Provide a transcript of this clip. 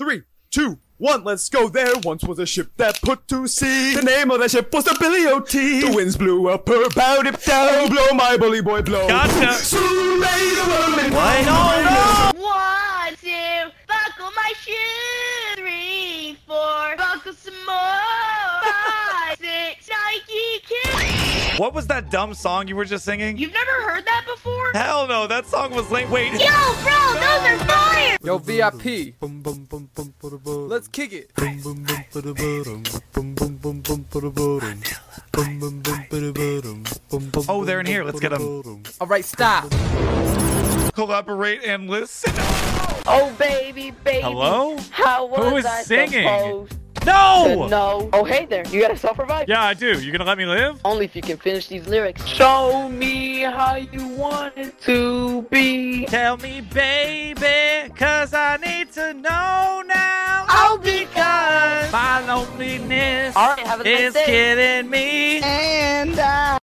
3, 2, 1, let's go. There once was a ship that put to sea. The name of that ship was the Billy O.T. The winds blew up her bow dip down. Blow, my bully boy, blow. Gotcha. Soon may the world may Wait, no. 1, 2, buckle my shoe. 3, 4, buckle some more. 5, 6, Nike kids. What was that dumb song you were just singing? You've never heard that before? Hell no, that song was lame. Wait. Yo, bro, those are fire. Yo, VIP. Let's kick it. Oh, they're in here. Let's get them. All right, stop. Collaborate and listen. Oh, baby. Hello? How was Who is I singing? supposed No! to know? Oh, hey there. You got a self-revive? Yeah, I do. You gonna let me live? Only if you can finish these lyrics. Show me how you want it to be. Tell me, baby, cause I need to know now. Oh, because. My loneliness All right, have a nice is day. killing me. And